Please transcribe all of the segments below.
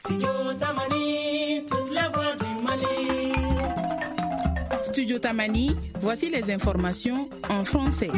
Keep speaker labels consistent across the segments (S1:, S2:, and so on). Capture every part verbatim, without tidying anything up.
S1: Studio Tamani, toute la voix du Mali.
S2: Studio Tamani, voici les informations en français.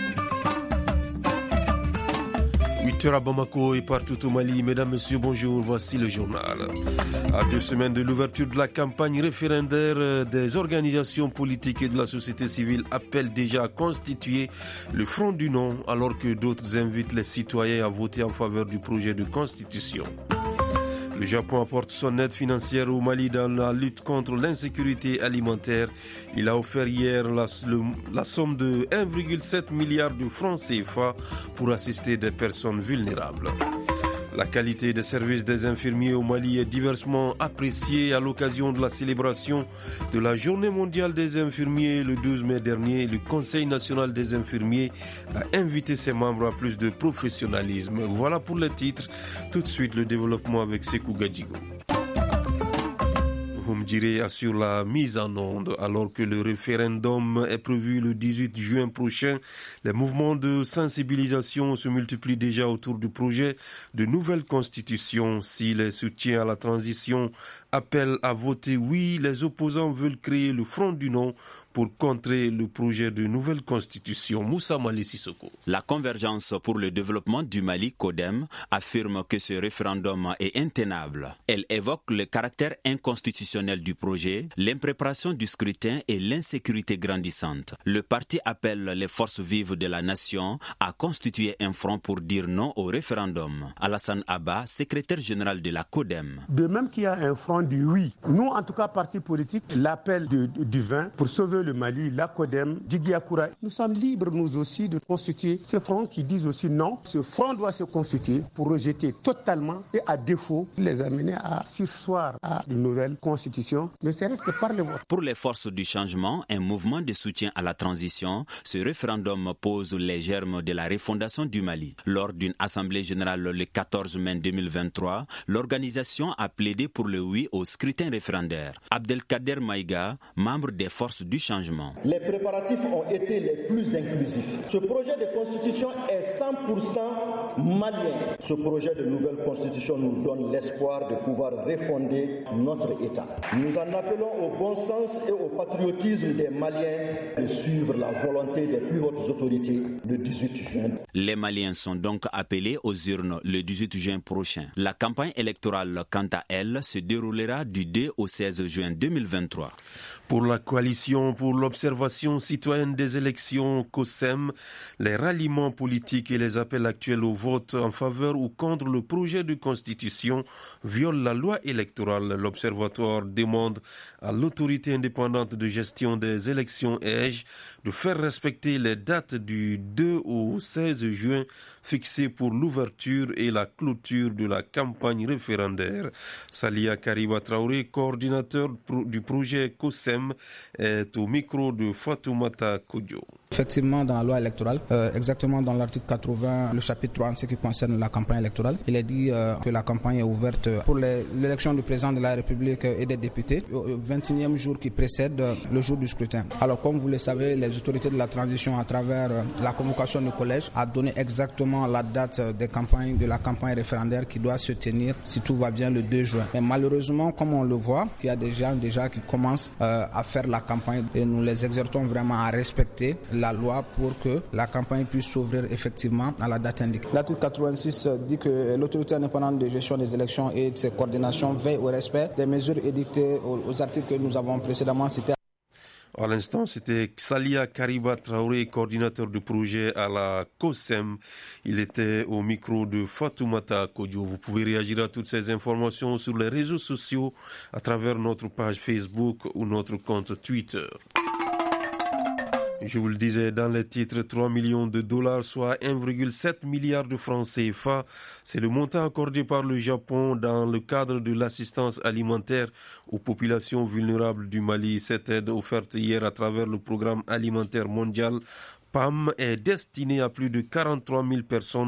S3: huit heures à Bamako et partout au Mali. Mesdames, Messieurs, bonjour, voici le journal. À deux semaines de l'ouverture de la campagne référendaire, des organisations politiques et de la société civile appellent déjà à constituer le Front du Non, alors que d'autres invitent les citoyens à voter en faveur du projet de constitution. Le Japon apporte son aide financière au Mali dans la lutte contre l'insécurité alimentaire. Il a offert hier la, le, la somme de un virgule sept milliard de francs C F A pour assister des personnes vulnérables. La qualité des services des infirmiers au Mali est diversement appréciée à l'occasion de la célébration de la Journée mondiale des infirmiers le douze mai dernier. Le Conseil national des infirmiers a invité ses membres à plus de professionnalisme. Voilà pour les titres. Tout de suite, le développement avec Sekou Gadjigo. Humdjiri assure la mise en onde alors que le référendum est prévu le dix-huit juin prochain. Les mouvements de sensibilisation se multiplient déjà autour du projet de nouvelle constitution. Si les soutiens à la transition appellent à voter oui, les opposants veulent créer le Front du Non pour contrer le projet de nouvelle constitution. Moussa Mali Sissoko.
S4: La Convergence pour le développement du Mali, CODEM, affirme que ce référendum est intenable. Elle évoque le caractère inconstitutionnel du projet, l'impréparation du scrutin et l'insécurité grandissante. Le parti appelle les forces vives de la nation à constituer un front pour dire non au référendum. Alassane Abba, secrétaire général de la CODEM.
S5: De même qu'il y a un front du oui, nous en tout cas parti politique, l'appel de, du vin pour sauver le Mali, la CODEM, Djigiakoura, nous sommes libres nous aussi de constituer ce front qui disent aussi non. Ce front doit se constituer pour rejeter totalement et à défaut les amener à surseoir à une nouvelle constitution. Ne serait-ce que par le vote.
S4: Pour les forces du changement, un mouvement de soutien à la transition, ce référendum pose les germes de la refondation du Mali. Lors d'une assemblée générale le quatorze mai deux mille vingt-trois, l'organisation a plaidé pour le oui au scrutin référendaire. Abdelkader Maïga, membre des forces du changement.
S6: Les préparatifs ont été les plus inclusifs. Ce projet de constitution est cent pour cent malien. Ce projet de nouvelle constitution nous donne l'espoir de pouvoir refonder notre État. Nous en appelons au bon sens et au patriotisme des Maliens de suivre la volonté des plus hautes autorités le dix-huit juin.
S4: Les Maliens sont donc appelés aux urnes le dix-huit juin prochain. La campagne électorale, quant à elle, se déroulera du deux au seize juin deux mille vingt-trois.
S3: Pour la coalition pour l'observation citoyenne des élections COSEM, les ralliements politiques et les appels actuels au vote en faveur ou contre le projet de constitution violent la loi électorale. L'Observatoire demande à l'autorité indépendante de gestion des élections E J de faire respecter les dates du deux au seize juin fixées pour l'ouverture et la clôture de la campagne référendaire. Salia Kariba Traoré, coordinateur du projet COSEM, est au micro de Fatoumata Kodjo.
S7: Effectivement, dans la loi électorale, euh, exactement dans l'article quatre-vingts, le chapitre trois, en ce qui concerne la campagne électorale, il est dit euh, que la campagne est ouverte pour les, l'élection du président de la République et des députés au vingt et unième jour qui précède le jour du scrutin. Alors, comme vous le savez, les autorités de la transition, à travers la convocation du collège, a donné exactement la date des campagnes, de la campagne référendaire qui doit se tenir, si tout va bien, le deux juin. Mais malheureusement, comme on le voit, il y a des gens déjà qui commencent euh, à faire la campagne et nous les exhortons vraiment à respecter la loi pour que la campagne puisse s'ouvrir effectivement à la date indiquée. L'article quatre-vingt-six dit que l'autorité indépendante de gestion des élections et de ses coordinations veille au respect des mesures édictées aux, aux articles que nous avons précédemment cités.
S3: À l'instant, c'était Salia Kariba Traoré, coordinateur du projet à la COSEM. Il était au micro de Fatoumata Kodjo. Vous pouvez réagir à toutes ces informations sur les réseaux sociaux à travers notre page Facebook ou notre compte Twitter. Je vous le disais dans les titres, trois millions de dollars, soit un virgule sept milliard de francs C F A. C'est le montant accordé par le Japon dans le cadre de l'assistance alimentaire aux populations vulnérables du Mali. Cette aide offerte hier à travers le programme alimentaire mondial P A M est destinée à plus de quarante-trois mille personnes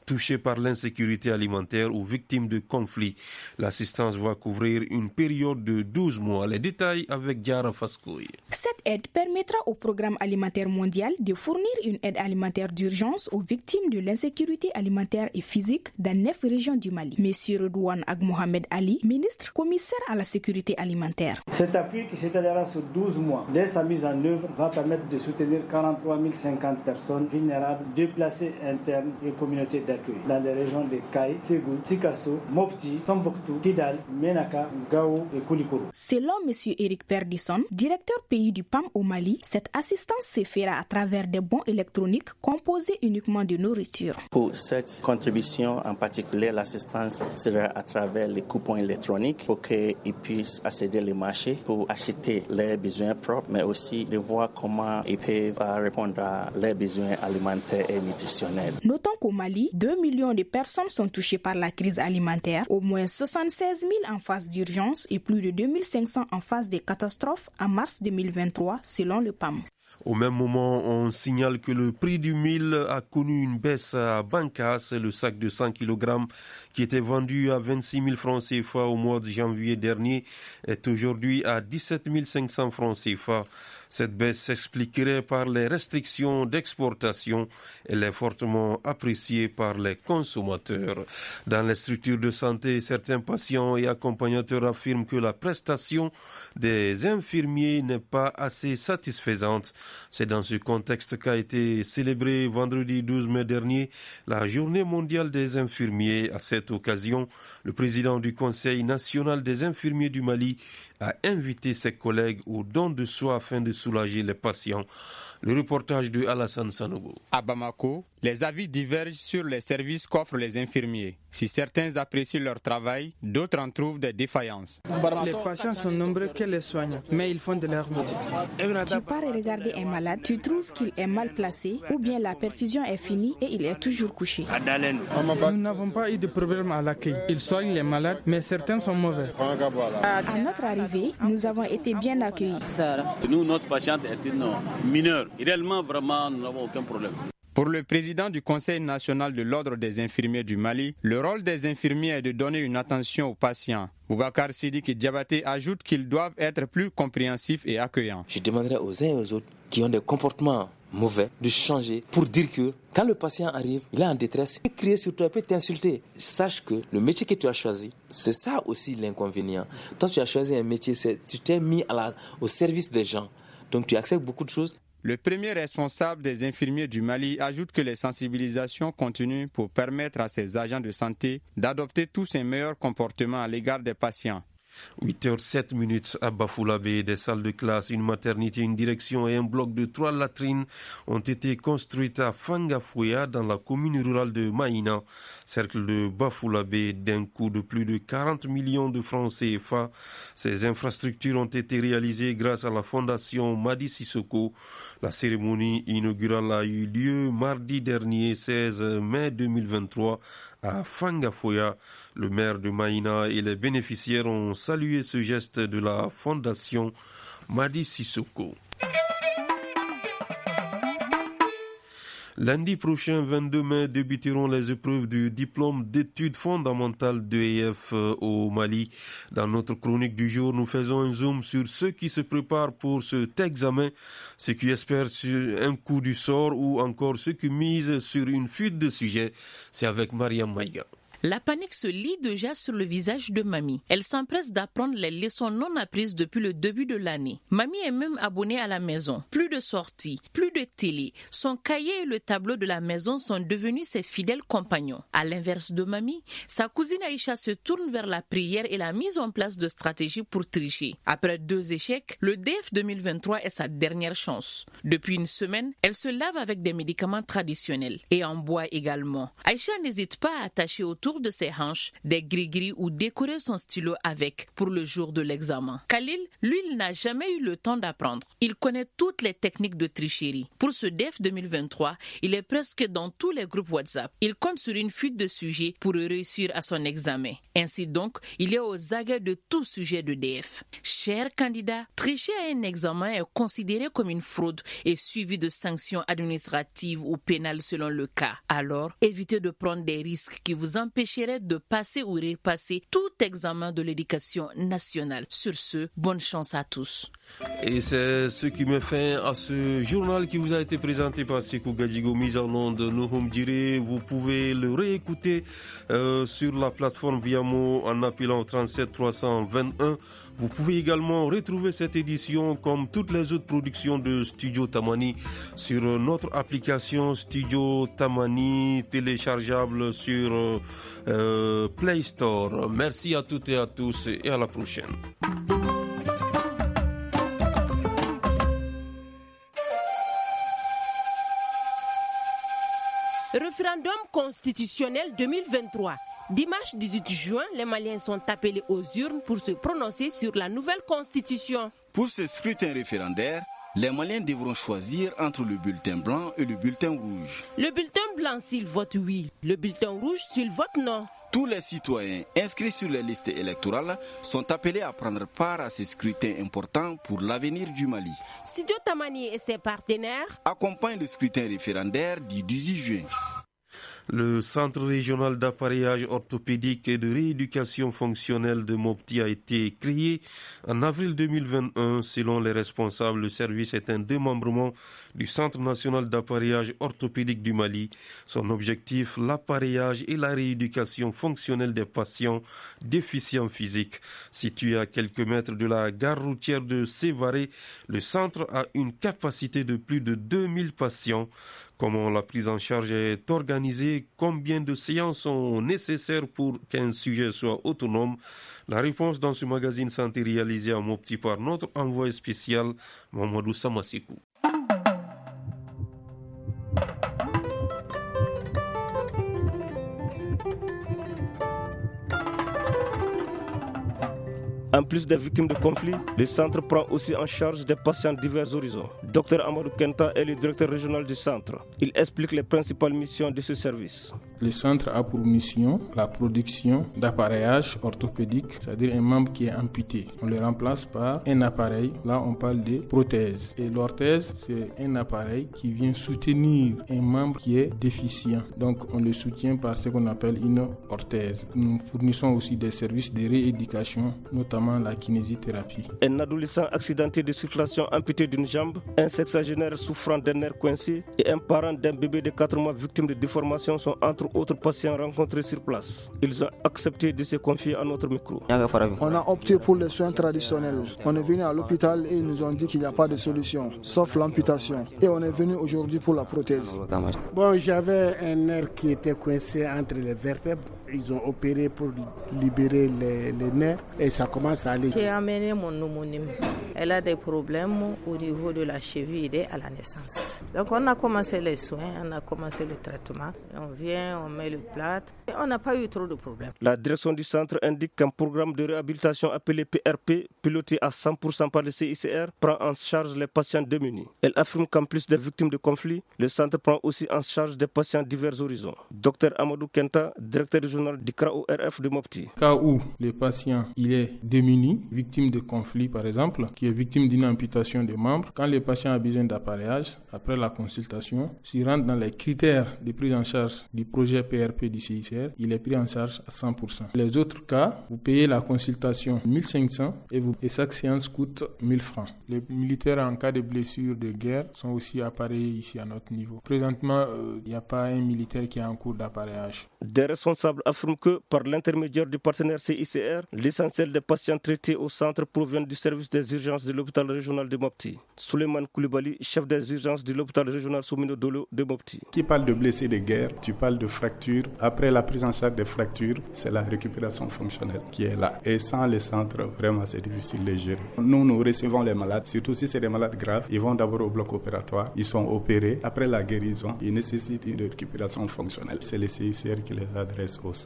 S3: touchés par l'insécurité alimentaire ou victimes de conflits. L'assistance va couvrir une période de douze mois. Les détails avec Diara Faskoui.
S8: Cette aide permettra au Programme alimentaire mondial de fournir une aide alimentaire d'urgence aux victimes de l'insécurité alimentaire et physique dans neuf régions du Mali. Monsieur Redouane Ag Mohamed Ali, ministre commissaire à la sécurité alimentaire.
S9: Cet appui qui s'étalera sur douze mois, dès sa mise en œuvre, va permettre de soutenir quarante-trois mille cinquante personnes vulnérables, déplacées internes et communautés d'accueil dans les régions de Kaye, Ségou, Sikasso, Mopti, Tombouctou, Kidal, Menaka, Gao et Koulikoro.
S8: Selon monsieur Eric Perdisson, directeur pays du P A M au Mali, cette assistance se fera à travers des bons électroniques composés uniquement de nourriture.
S10: Pour cette contribution en particulier, l'assistance sera à travers les coupons électroniques pour qu'ils puissent accéder les marchés pour acheter leurs besoins propres, mais aussi de voir comment ils peuvent répondre à leurs besoins alimentaires et nutritionnels.
S8: Notons qu'au Mali, deux millions de personnes sont touchées par la crise alimentaire, au moins soixante-seize mille en phase d'urgence et plus de deux mille cinq cents en phase de catastrophe en mars deux mille vingt-trois, selon le P A M.
S3: Au même moment, on signale que le prix du mil a connu une baisse à Bancas. Le sac de cent kilogrammes qui était vendu à vingt-six mille francs C F A au mois de janvier dernier est aujourd'hui à dix-sept mille cinq cents francs C F A. Cette baisse s'expliquerait par les restrictions d'exportation. Elle est fortement appréciée par les consommateurs. Dans les structures de santé, certains patients et accompagnateurs affirment que la prestation des infirmiers n'est pas assez satisfaisante. C'est dans ce contexte qu'a été célébrée vendredi douze mai dernier la Journée mondiale des infirmiers. À cette occasion, le président du Conseil national des infirmiers du Mali a invité ses collègues au don de soi afin de soulager les patients. Le reportage de Alassane Sanogo.
S11: À Bamako, les avis divergent sur les services qu'offrent les infirmiers. Si certains apprécient leur travail, d'autres en trouvent des défaillances.
S12: Les patients sont nombreux que les soignants, mais ils font de leur mieux.
S8: Tu pars regarder un malade, tu trouves qu'il est mal placé ou bien la perfusion est finie et il est toujours couché.
S12: Nous n'avons pas eu de problème à l'accueil. Ils soignent les malades, mais certains sont mauvais.
S8: À notre arrivée, nous avons été bien accueillis.
S13: Nous, notre patiente est une mineure. Réellement, vraiment, nous n'avons aucun problème.
S11: Pour le président du Conseil national de l'Ordre des infirmiers du Mali, le rôle des infirmiers est de donner une attention aux patients. Boubacar Sidiki Diabaté ajoute qu'ils doivent être plus compréhensifs et accueillants.
S14: Je demanderai aux uns et aux autres qui ont des comportements mauvais de changer pour dire que quand le patient arrive, il est en détresse, il peut crier sur toi, il peut t'insulter. Sache que le métier que tu as choisi, c'est ça aussi l'inconvénient. Toi, tu as choisi un métier, c'est, tu t'es mis à la, au service des gens. Donc tu acceptes beaucoup de choses.
S11: Le premier responsable des infirmiers du Mali ajoute que les sensibilisations continuent pour permettre à ces agents de santé d'adopter tous un meilleur comportement à l'égard des patients.
S3: huit heures sept minutes à Bafoulabé, des salles de classe, une maternité, une direction et un bloc de trois latrines ont été construites à Fangafouya dans la commune rurale de Maïna, cercle de Bafoulabé, d'un coût de plus de quarante millions de francs C F A. Ces infrastructures ont été réalisées grâce à la fondation Madi Sissoko. La cérémonie inaugurale a eu lieu mardi dernier, seize mai deux mille vingt-trois, à Fangafouya. Le maire de Maïna et les bénéficiaires ont salué ce geste de la fondation Madi Sissoko. Lundi prochain, vingt-deux mai, débuteront les épreuves du diplôme d'études fondamentales d'E E F au Mali. Dans notre chronique du jour, nous faisons un zoom sur ceux qui se préparent pour cet examen, ceux qui espèrent sur un coup du sort ou encore ceux qui misent sur une fuite de sujets. C'est avec Mariam Maïga.
S15: La panique se lit déjà sur le visage de Mamie. Elle s'empresse d'apprendre les leçons non apprises depuis le début de l'année. Mamie est même abonnée à la maison. Plus de sorties, plus de télé. Son cahier et le tableau de la maison sont devenus ses fidèles compagnons. À l'inverse de Mamie, sa cousine Aïcha se tourne vers la prière et la mise en place de stratégies pour tricher. Après deux échecs, le D F deux mille vingt-trois est sa dernière chance. Depuis une semaine, elle se lave avec des médicaments traditionnels et en boit également. Aïcha n'hésite pas à attacher autour autour de ses hanches, des gris-gris ou décorer son stylo avec pour le jour de l'examen. Khalil, lui, il n'a jamais eu le temps d'apprendre. Il connaît toutes les techniques de tricherie. Pour ce D E F deux mille vingt-trois, il est presque dans tous les groupes WhatsApp. Il compte sur une fuite de sujets pour réussir à son examen. Ainsi donc, il est aux aguets de tout sujet de D F. Chers candidats, tricher à un examen est considéré comme une fraude et suivi de sanctions administratives ou pénales selon le cas. Alors, évitez de prendre des risques qui vous empêcheraient de passer ou repasser tout examen de l'éducation nationale. Sur ce, bonne chance à tous.
S3: Et c'est ce qui met fin à ce journal qui vous a été présenté par Sekou Gadjigo, mise en onde de Nouhoum Diré. Vous pouvez le réécouter euh, sur la plateforme Viamo en appelant trente-sept trois cent vingt-et-un. Vous pouvez également retrouver cette édition comme toutes les autres productions de Studio Tamani sur notre application Studio Tamani téléchargeable sur euh, Play Store. Merci à toutes et à tous et à la prochaine.
S16: Référendum constitutionnel deux mille vingt-trois. Dimanche dix-huit juin, les Maliens sont appelés aux urnes pour se prononcer sur la nouvelle constitution.
S17: Pour ce scrutin référendaire, les Maliens devront choisir entre le bulletin blanc et le bulletin rouge.
S16: Le bulletin blanc s'ils votent oui, le bulletin rouge s'ils votent non.
S17: Tous les citoyens inscrits sur les listes électorales sont appelés à prendre part à ces scrutins importants pour l'avenir du Mali.
S16: Studio Tamani et ses partenaires
S17: accompagnent le scrutin référendaire du dix-huit juin.
S3: Le Centre régional d'appareillage orthopédique et de rééducation fonctionnelle de Mopti a été créé en avril deux mille vingt et un. Selon les responsables, le service est un démembrement du Centre national d'appareillage orthopédique du Mali. Son objectif, l'appareillage et la rééducation fonctionnelle des patients déficients physiques. Situé à quelques mètres de la gare routière de Sévaré, le centre a une capacité de plus de deux mille patients. Comment la prise en charge est organisée? Combien de séances sont nécessaires pour qu'un sujet soit autonome? La réponse dans ce magazine santé réalisé à Mopti par notre envoyé spécial, Mamadou Samassikou.
S18: En plus des victimes de conflits, le centre prend aussi en charge des patients divers horizons. Docteur Amadou Kenta est le directeur régional du centre. Il explique les principales missions de ce service.
S19: Le centre a pour mission la production d'appareillage orthopédique, c'est-à-dire un membre qui est amputé. On le remplace par un appareil, là on parle de prothèse. Et l'orthèse, c'est un appareil qui vient soutenir un membre qui est déficient. Donc on le soutient par ce qu'on appelle une orthèse. Nous fournissons aussi des services de rééducation, notamment la kinésithérapie.
S18: Un adolescent accidenté de circulation amputé d'une jambe, un sexagénaire souffrant d'un nerf coincé et un parent d'un bébé de quatre mois victime de déformation sont entre autres patients rencontrés sur place. Ils ont accepté de se confier à notre micro.
S20: On a opté pour les soins traditionnels. On est venu à l'hôpital et ils nous ont dit qu'il n'y a pas de solution, sauf l'amputation. Et on est venu aujourd'hui pour la prothèse.
S21: Bon, j'avais un nerf qui était coincé entre les vertèbres. Ils ont opéré pour libérer les, les nerfs et ça commence à aller.
S22: J'ai amené mon homonyme. Elle a des problèmes au niveau de la cheville aidée à la naissance. Donc on a commencé les soins, on a commencé le traitement. On vient, on met le plâtre et on n'a pas eu trop de problèmes.
S18: La direction du centre indique qu'un programme de réhabilitation appelé P R P, piloté à cent pour cent par le C I C R, prend en charge les patients démunis. Elle affirme qu'en plus des victimes de conflits, le centre prend aussi en charge des patients divers horizons. Docteur Amadou Kenta, directeur régional du C R A O R F de Mopti.
S19: Cas où le patient il est démuni, victime de conflit par exemple, qui est victime d'une amputation de membres, quand le patient a besoin d'appareillage, après la consultation, s'il rentre dans les critères de prise en charge du projet P R P du C I C R, il est pris en charge à cent pour cent. Les autres cas, vous payez la consultation mille cinq cents et, vous, et chaque séance coûte mille francs. Les militaires en cas de blessure de guerre sont aussi appareillés ici à notre niveau. Présentement, il euh, n'y a pas un militaire qui est en cours d'appareillage.
S18: Des responsables affirment que, par l'intermédiaire du partenaire C I C R, l'essentiel des patients traités au centre proviennent du service des urgences de l'hôpital régional de Mopti. Souleymane Koulibaly, chef des urgences de l'hôpital régional Soumino Dolo de Mopti.
S23: Qui parle de blessés de guerre, tu parles de fractures. Après la prise en charge des fractures, c'est la récupération fonctionnelle qui est là. Et sans le centre, vraiment c'est difficile de gérer. Nous, nous recevons les malades, surtout si c'est des malades graves. Ils vont d'abord au bloc opératoire, ils sont opérés. Après la guérison, ils nécessitent une récupération fonctionnelle. C'est le C I C R qui les adresse au centre.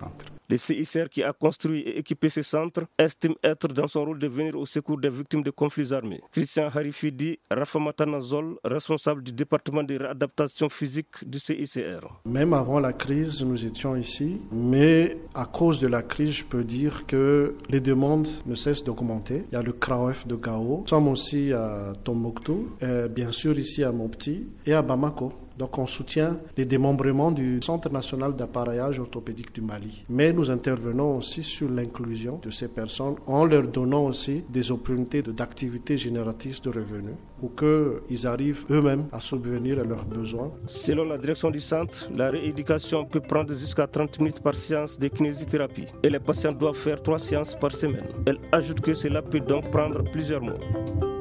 S18: Le C I C R qui a construit et équipé ce centre estime être dans son rôle de venir au secours des victimes de conflits armés. Christian Harifidi, Rafamata Nazol, responsable du département de réadaptation physique du C I C R.
S1: Même avant la crise, nous étions ici, mais à cause de la crise, je peux dire que les demandes ne cessent d'augmenter. Il y a le C R A O F de Gao, nous sommes aussi à Tombouctou, et bien sûr ici à Mopti et à Bamako. Donc on soutient les démembrements du Centre national d'appareillage orthopédique du Mali. Mais nous intervenons aussi sur l'inclusion de ces personnes en leur donnant aussi des opportunités d'activités génératrices de revenus pour qu'ils arrivent eux-mêmes à subvenir à leurs besoins.
S18: Selon la direction du centre, la rééducation peut prendre jusqu'à trente minutes par séance de kinésithérapie et les patients doivent faire trois séances par semaine. Elle ajoute que cela peut donc prendre plusieurs mois.